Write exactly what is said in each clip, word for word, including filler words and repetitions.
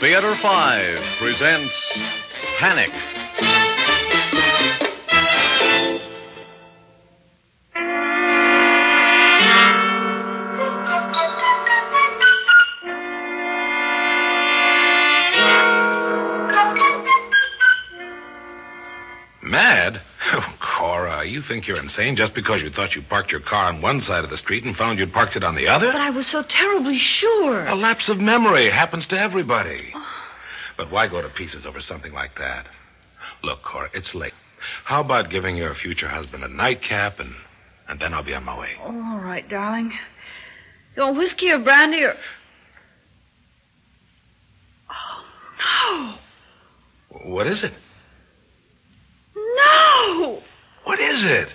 Theater five presents Panic. Mad? Oh, Cora, you think you're insane just because you thought you parked your car on one side of the street and found you'd parked it on the other? But I was so terribly sure. A lapse of memory happens to everybody. But why go to pieces over something like that? Look, Cora, it's late. How about giving your future husband a nightcap, and, and then I'll be on my way. Oh, all right, darling. You want whiskey or brandy or... Oh, no. What is it? No! What is it?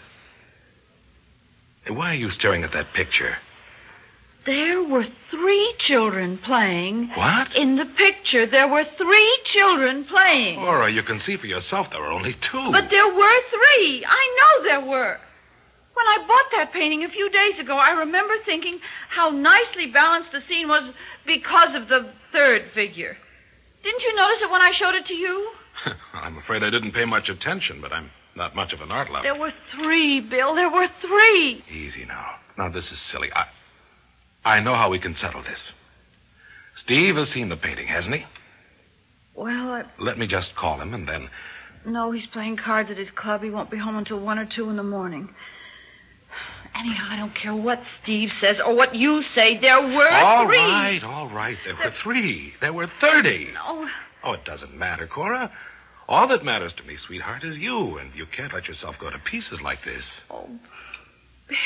Hey, why are you staring at that picture? There were three children playing. What? In the picture, there were three children playing. Cora, you can see for yourself there were only two. But there were three. I know there were. When I bought that painting a few days ago, I remember thinking how nicely balanced the scene was because of the third figure. Didn't you notice it when I showed it to you? I'm afraid I didn't pay much attention, but I'm not much of an art lover. There were three, Bill. There were three. Easy now. Now, this is silly. I, I know how we can settle this. Steve has seen the painting, hasn't he? Well, I... Let me just call him, and then... No, he's playing cards at his club. He won't be home until one or two in the morning. Anyhow, I don't care what Steve says or what you say. There were all three. All right, all right. There were three. There were thirty. No. Oh, it doesn't matter, Cora. All that matters to me, sweetheart, is you, and you can't let yourself go to pieces like this. Oh, Bill.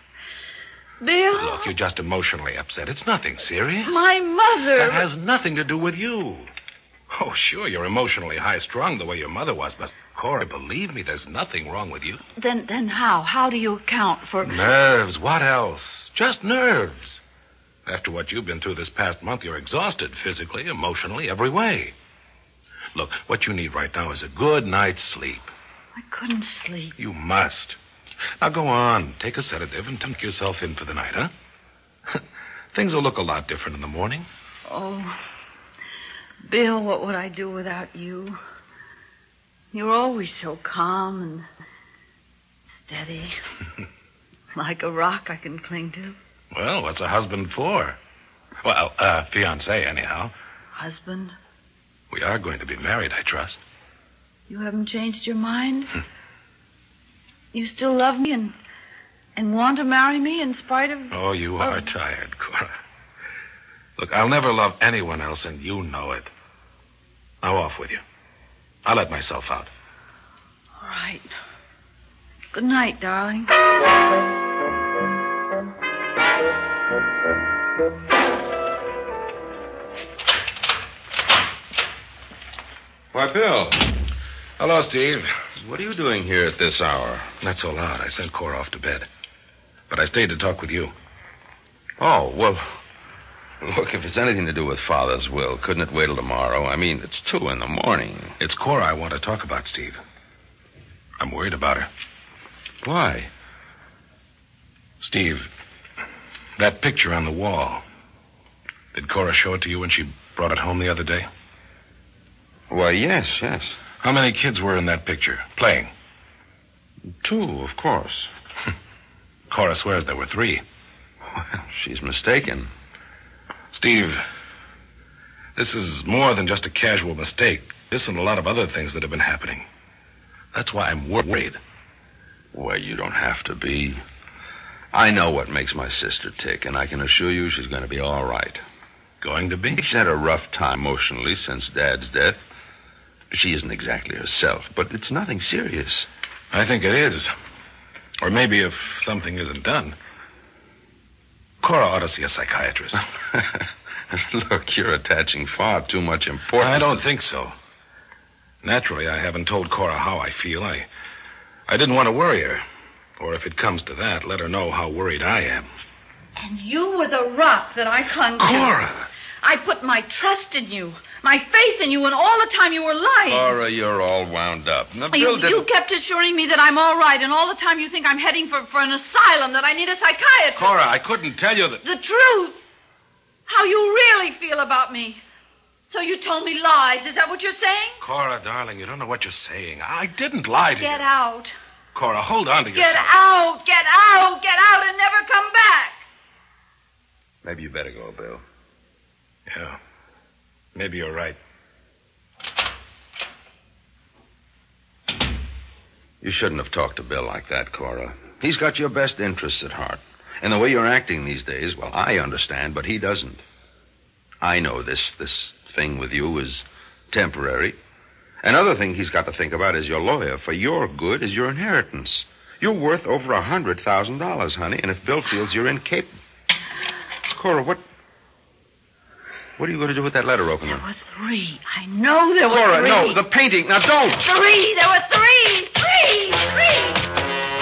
Bill? Look, you're just emotionally upset. It's nothing serious. My mother... That has nothing to do with you. Oh, sure, you're emotionally high-strung the way your mother was, but, Cora, believe me, there's nothing wrong with you. Then, then how? How do you account for... Nerves. What else? Just nerves. After what you've been through this past month, you're exhausted physically, emotionally, every way. Look, what you need right now is a good night's sleep. I couldn't sleep. You must. Now go on. Take a sedative and tuck yourself in for the night, huh? Things will look a lot different in the morning. Oh, Bill, what would I do without you? You're always so calm and steady. Like a rock I can cling to. Well, what's a husband for? Well, uh, fiancé, anyhow. Husband? We are going to be married, I trust. You haven't changed your mind? You still love me and and want to marry me in spite of... Oh, you are oh. tired, Cora. Look, I'll never love anyone else, and you know it. Now off with you. I'll let myself out. All right. Good night, darling. Why, Bill. Hello, Steve. What are you doing here at this hour? Not so loud. I sent Cora off to bed. But I stayed to talk with you. Oh, well, look, if it's anything to do with Father's will, couldn't it wait till tomorrow? I mean, it's two in the morning. It's Cora I want to talk about, Steve. I'm worried about her. Why? Steve, that picture on the wall. Did Cora show it to you when she brought it home the other day? Why, yes, yes. How many kids were in that picture, playing? Two, of course. Cora swears there were three. Well, she's mistaken. Steve, this is more than just a casual mistake. This and a lot of other things that have been happening. That's why I'm worried. Well, you don't have to be. I know what makes my sister tick, and I can assure you she's going to be all right. Going to be? She's had a rough time emotionally since Dad's death. She isn't exactly herself, but it's nothing serious. I think it is. Or maybe if something isn't done, Cora ought to see a psychiatrist. Look, you're attaching far too much importance. I don't think so. Naturally, I haven't told Cora how I feel. I, I didn't want to worry her. Or if it comes to that, let her know how worried I am. And you were the rock that I clung to. Cora! I put my trust in you, my faith in you, and all the time you were lying. Cora, you're all wound up. Now, you, Bill you kept assuring me that I'm all right, and all the time you think I'm heading for, for an asylum, that I need a psychiatrist. Cora, I couldn't tell you that... The truth. How you really feel about me. So you told me lies. Is that what you're saying? Cora, darling, you don't know what you're saying. I didn't lie to you. Get out. Cora, hold on to yourself. Get out. Get out. Get out and never come back. Maybe you better go, Bill. Yeah. Maybe you're right. You shouldn't have talked to Bill like that, Cora. He's got your best interests at heart. And the way you're acting these days, well, I understand, but he doesn't. I know this this thing with you is temporary. Another thing he's got to think about is your lawyer. For your good is your inheritance. You're worth over a hundred thousand dollars, honey, and if Bill feels you're incapable... Cora, what... What are you going to do with that letter opener? There were three. I know there were Cora, three. no, the painting. Now, don't! Three. There were three. Three. Three.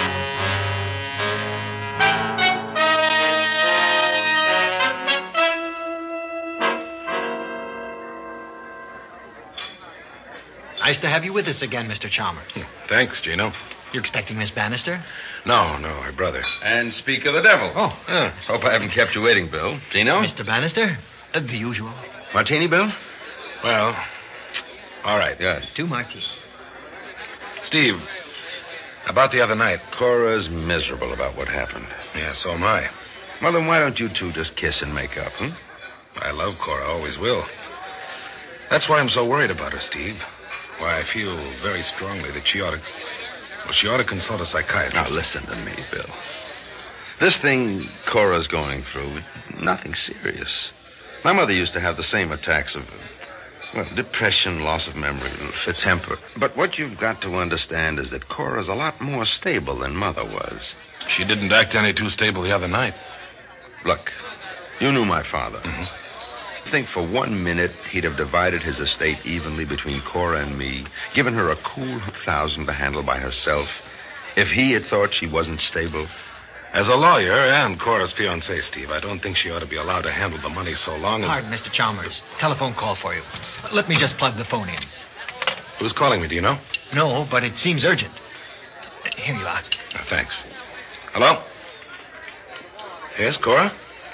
Nice to have you with us again, Mister Chalmers. Thanks, Gino. You expecting Miss Bannister? No, no, her brother. And speak of the devil. Oh. Yeah. Hope I haven't kept you waiting, Bill. Gino? Mister Bannister? Uh, the usual. Martini, Bill? Well, all right. Good. Two martinis. Steve, about the other night. Cora's miserable about what happened. Yeah, so am I. Well, then why don't you two just kiss and make up, hmm? I love Cora, always will. That's why I'm so worried about her, Steve. Why, I feel very strongly that she ought to... Well, she ought to consult a psychiatrist. Now, listen to me, Bill. This thing Cora's going through, nothing serious. My mother used to have the same attacks of, well, depression, loss of memory, fits temper. But what you've got to understand is that Cora's a lot more stable than Mother was. She didn't act any too stable the other night. Look, you knew my father. Mm-hmm. I think for one minute he'd have divided his estate evenly between Cora and me, given her a cool thousand to handle by herself, if he had thought she wasn't stable. As a lawyer and Cora's fiancé, Steve, I don't think she ought to be allowed to handle the money so long as... Pardon, Mister Chalmers. Telephone call for you. Let me just plug the phone in. Who's calling me, do you know? No, but it seems urgent. Here you are. Oh, thanks. Hello? Yes, Cora?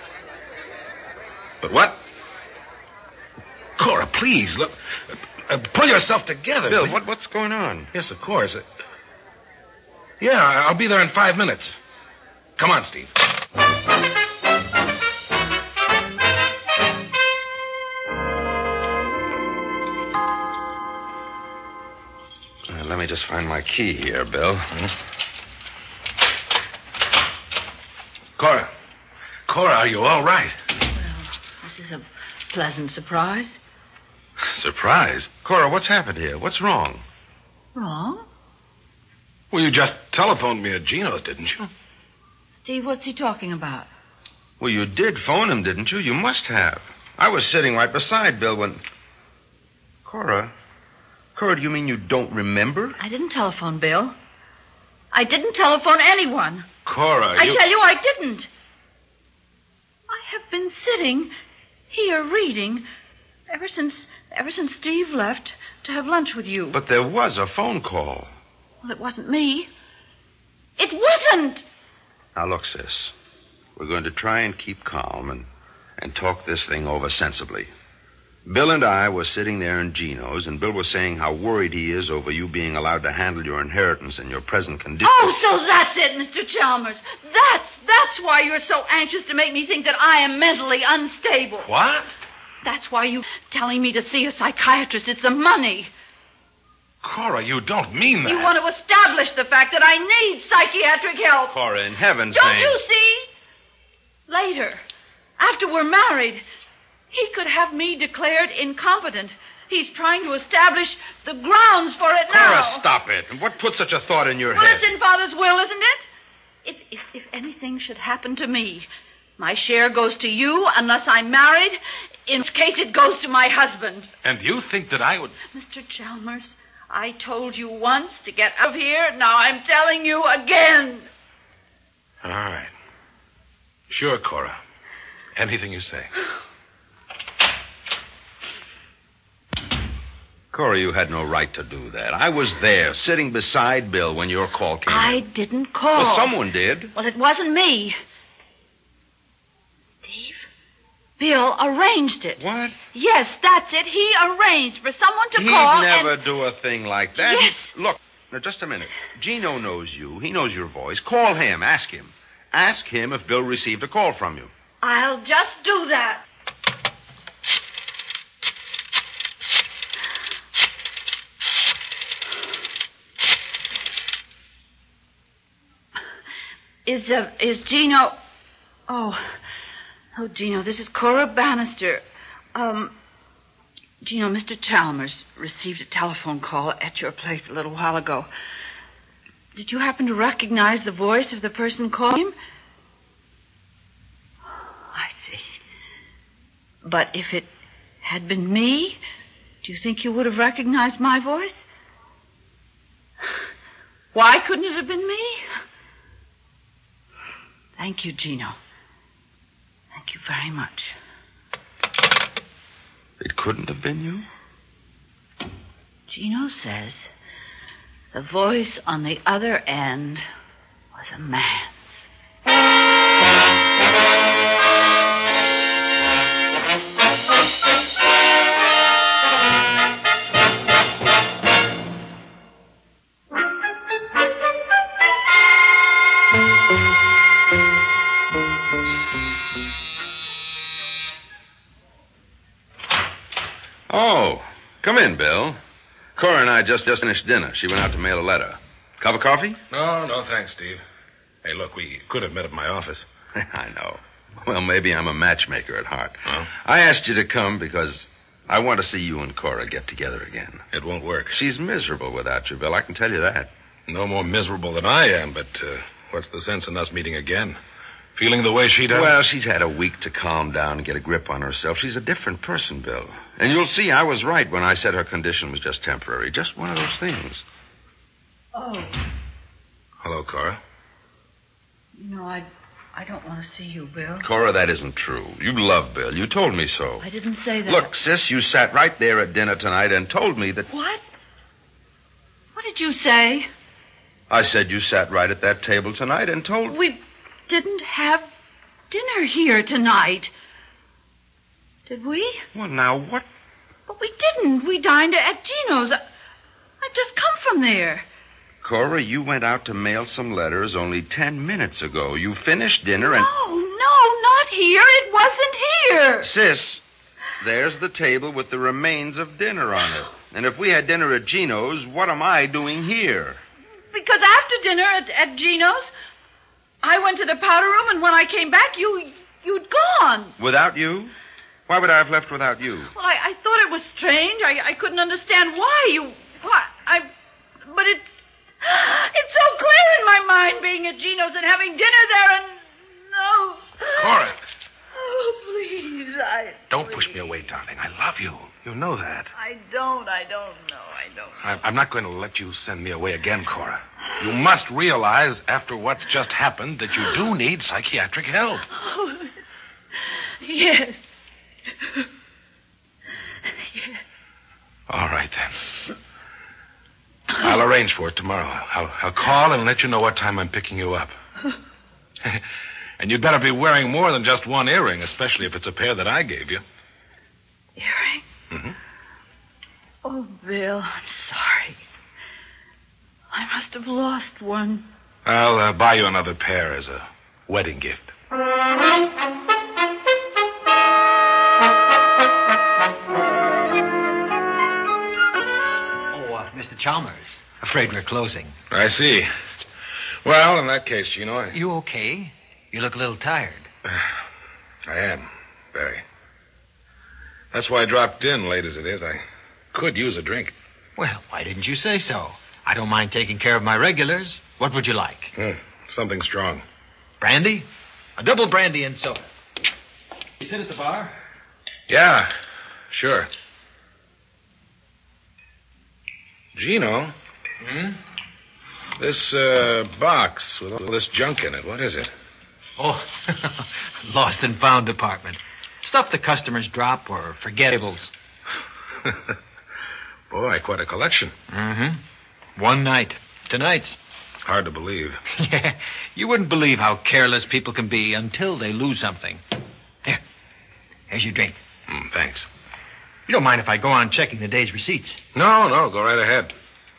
But what? Cora, please, look. Uh, pull yourself together. Bill, what, what's going on? Yes, of course. Uh, yeah, I'll be there in five minutes. Come on, Steve. Uh, let me just find my key here, Bill. Hmm? Cora. Cora, are you all right? Well, this is a pleasant surprise. Surprise? Cora, what's happened here? What's wrong? Wrong? Well, you just telephoned me at Gino's, didn't you? Steve, what's he talking about? Well, you did phone him, didn't you? You must have. I was sitting right beside Bill when... Cora? Cora, do you mean you don't remember? I didn't telephone Bill. I didn't telephone anyone. Cora, I you... tell you, I didn't. I have been sitting here reading ever since ever since Steve left to have lunch with you. But there was a phone call. Well, it wasn't me. It wasn't. Now, look, sis. We're going to try and keep calm and, and talk this thing over sensibly. Bill and I were sitting there in Gino's, and Bill was saying how worried he is over you being allowed to handle your inheritance in your present condition. Oh, so that's it, Mister Chalmers. That's, that's why you're so anxious to make me think that I am mentally unstable. What? That's why you're telling me to see a psychiatrist. It's the money. Cora, you don't mean that. You want to establish the fact that I need psychiatric help. Cora, in heaven's Don't name. you see? Later, after we're married, he could have me declared incompetent. He's trying to establish the grounds for it now. Cora, stop it. And what put such a thought in your Well, head? it's in Father's will, isn't it? If, if, if anything should happen to me, my share goes to you unless I'm married. In which case, it goes to my husband. And you think that I would... Mister Chalmers, I told you once to get out of here. Now I'm telling you again. All right. Sure, Cora. Anything you say. Cora, you had no right to do that. I was there, sitting beside Bill when your call came I in. didn't call. Well, someone did. Well, it wasn't me. Steve? Bill arranged it. What? Yes, that's it. He arranged for someone to He'd call never and... do a thing like that. Yes. He- Look, now, just a minute. Gino knows you. He knows your voice. Call him. Ask him. Ask him if Bill received a call from you. I'll just do that. Is, uh, is Gino... Oh, oh, Gino, this is Cora Bannister. Um, Gino, Mister Chalmers received a telephone call at your place a little while ago. Did you happen to recognize the voice of the person calling him? I see. But if it had been me, do you think you would have recognized my voice? Why couldn't it have been me? Thank you, Gino. Thank you very much. It couldn't have been you? Gino says the voice on the other end was a man's. Oh, come in, Bill. Cora and I just, just finished dinner. She went out to mail a letter. Cup of coffee? No, no, thanks, Steve. Hey, look, we could have met at my office. I know. Well, maybe I'm a matchmaker at heart. Huh? I asked you to come because I want to see you and Cora get together again. It won't work. She's miserable without you, Bill. I can tell you that. No more miserable than I am, but uh, what's the sense in us meeting again? Feeling the way she does? Well, she's had a week to calm down and get a grip on herself. She's a different person, Bill. And you'll see I was right when I said her condition was just temporary. Just one of those things. Oh, Hello, Cora. you know, I, I don't want to see you, Bill. Cora, that isn't true. You love Bill. You told me so. I didn't say that. Look, sis, you sat right there at dinner tonight and told me that... What? What did you say? I said you sat right at that table tonight and told... We didn't have dinner here tonight. Did we? Well, now, what... But we didn't. We dined at Gino's. I, I've just come from there. Cora, you went out to mail some letters only ten minutes ago. You finished dinner and... No, no, not here. It wasn't here. Sis, there's the table with the remains of dinner on it. And if we had dinner at Gino's, what am I doing here? Because after dinner at, at Gino's, I went to the powder room, and when I came back, you, you'd gone. Without you? Why would I have left without you? Well, I, I thought it was strange. I, I couldn't understand why you... Why, I... But it... It's so clear in my mind being at Gino's and having dinner there and... No. Cora. Oh, please, I... Don't please. push me away, darling. I love you. You know that. I don't, I don't know, I don't. I- I'm not going to let you send me away again, Cora. You must realize, after what's just happened, that you do need psychiatric help. Oh, yes. Yes. All right, then. I'll arrange for it tomorrow. I'll, I'll call and let you know what time I'm picking you up. And you'd better be wearing more than just one earring, especially if it's a pair that I gave you. Earring? Mm-hmm. Oh, Bill, I'm sorry. I must have lost one. I'll uh, buy you another pair as a wedding gift. Oh, uh, Mister Chalmers. Afraid we're closing. I see. Well, in that case, Gino, I... You okay? You look a little tired. I am. Very. That's why I dropped in, late as it is. I could use a drink. Well, why didn't you say so? I don't mind taking care of my regulars. What would you like? Hmm. Something strong. Brandy? A double brandy and soda. You sit at the bar? Yeah, sure. Gino, Hmm? this uh, box with all this junk in it, what is it? Oh, lost and found department. Stuff the customers drop or forgettables. Boy, quite a collection. Mm-hmm. One night. Tonight's. Hard to believe. Yeah, you wouldn't believe how careless people can be until they lose something. Here. Here's your drink. Mm, thanks. You don't mind if I go on checking the day's receipts? No, no, go right ahead.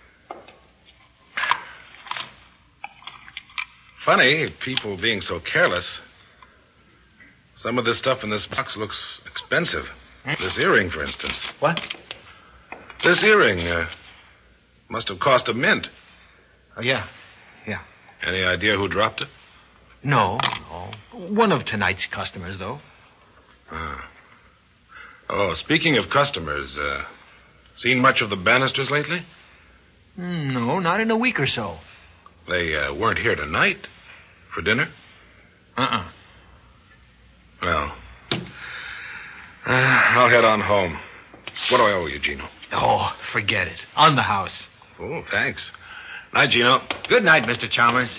Funny, people being so careless. Some of this stuff in this box looks expensive. This earring, for instance. What? This earring uh, must have cost a mint. Oh, yeah. Yeah. Any idea who dropped it? No, no. One of tonight's customers, though. Ah. Oh, speaking of customers, uh, seen much of the Bannisters lately? No, not in a week or so. They uh, weren't here tonight for dinner? Uh-uh. Well, uh, I'll head on home. What do I owe you, Gino? Oh, forget it. On the house. Oh, thanks. Night, Gino. Good night, Mister Chalmers.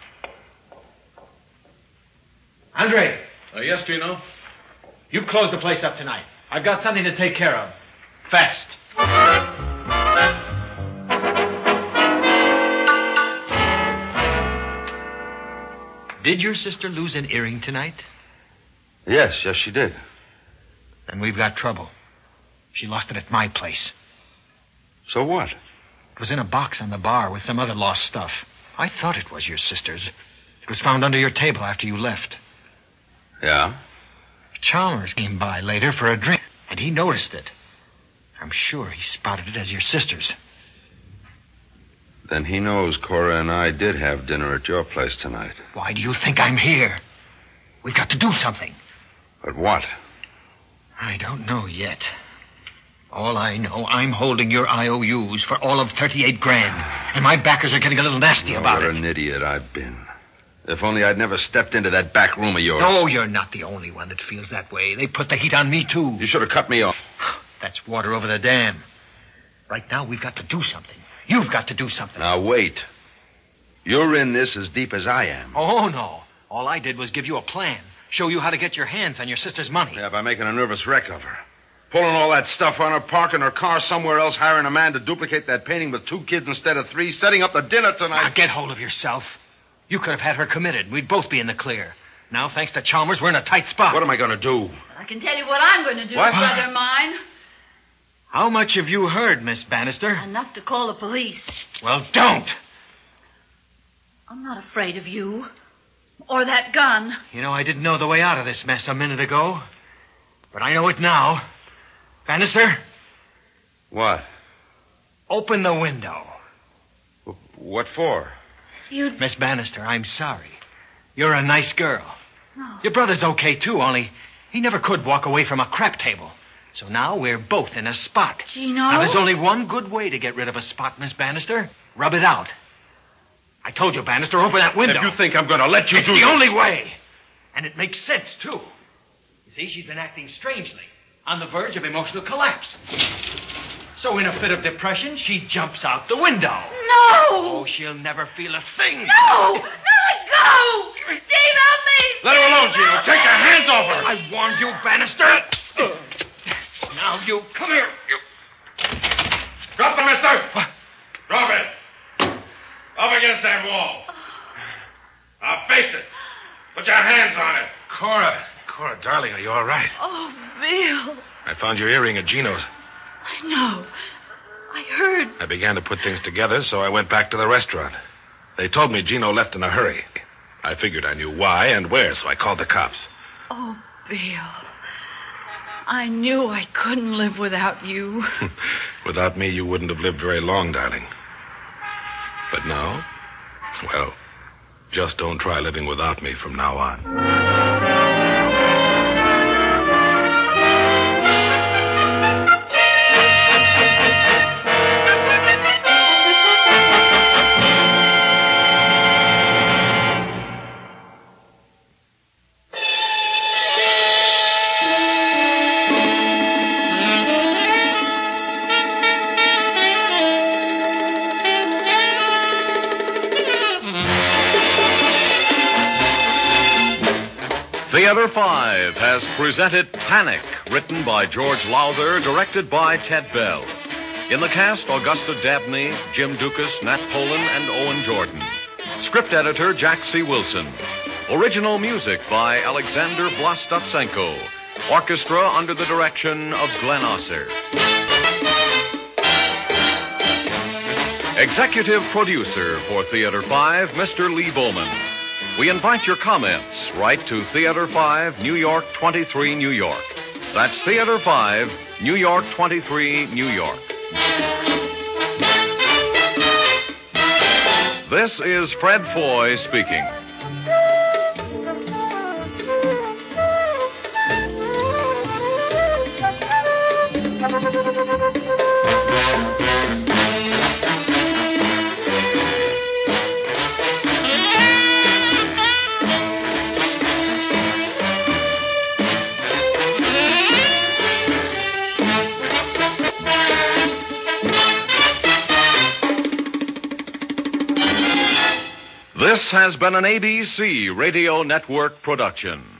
Andre. Uh, yes, Gino? You close the place up tonight. I've got something to take care of. Fast. Did your sister lose an earring tonight? Yes, yes, she did. Then we've got trouble. She lost it at my place. So what? It was in a box on the bar with some other lost stuff. I thought it was your sister's. It was found under your table after you left. Yeah? Chalmers came by later for a drink, and he noticed it. I'm sure he spotted it as your sister's. Then he knows Cora and I did have dinner at your place tonight. Why do you think I'm here? We've got to do something. But what? I don't know yet. All I know, I'm holding your I O Us for all of thirty-eight grand, and my backers are getting a little nasty Oh, about what it. an idiot I've been. If only I'd never stepped into that back room of yours. No, you're not the only one that feels that way. They put the heat on me, too. You should have cut me off. That's water over the dam. Right now, we've got to do something. You've got to do something. Now, wait. You're in this as deep as I am. Oh, no. All I did was give you a plan. Show you how to get your hands on your sister's money. Yeah, by making a nervous wreck of her. Pulling all that stuff on her, parking her car somewhere else, hiring a man to duplicate that painting with two kids instead of three, setting up the dinner tonight. Now, get hold of yourself. You could have had her committed. We'd both be in the clear. Now, thanks to Chalmers, we're in a tight spot. What am I going to do? I can tell you what I'm going to do, What? brother mine. How much have you heard, Miss Bannister? Enough to call the police. Well, don't. I'm not afraid of you. Or that gun. You know, I didn't know the way out of this mess a minute ago. But I know it now. Bannister, What? open the window. What for? You'd... Miss Bannister, I'm sorry. You're a nice girl. No. Your brother's okay, too, only he never could walk away from a crap table. So now we're both in a spot. Gino? Now, there's only one good way to get rid of a spot, Miss Bannister. Rub it out. I told you, Bannister, open that window. If you think I'm going to let you it's do the this... only way. And it makes sense, too. You see, she's been acting strangely, on the verge of emotional collapse. So in a fit of depression, she jumps out the window. No! Oh, she'll never feel a thing. No! No, let go! Dave, help me! Let her alone, Gino. Take your hands off her. I warned you, Bannister. Now you come here. You... Drop the mister! Drop it! Up against that wall. Now face it. Put your hands on it. Cora. Cora, darling, are you all right? Oh, Bill. I found your earring at Gino's. I know. I heard. I began to put things together, so I went back to the restaurant. They told me Gino left in a hurry. I figured I knew why and where, so I called the cops. Oh, Bill. I knew I couldn't live without you. Without me, you wouldn't have lived very long, darling. But now, well, just don't try living without me from now on. Theater Five has presented Panic, written by George Lowther, directed by Ted Bell. In the cast, Augusta Dabney, Jim Dukas, Nat Polan, and Owen Jordan. Script editor, Jack C. Wilson. Original music by Alexander Vlastotsenko. Orchestra under the direction of Glenn Osser. Executive producer for Theater five, Mister Lee Bowman. We invite your comments. Write to Theater five, New York twenty-three, New York. That's Theater five, New York twenty-three, New York. This is Fred Foy speaking. This has been an A B C Radio Network production.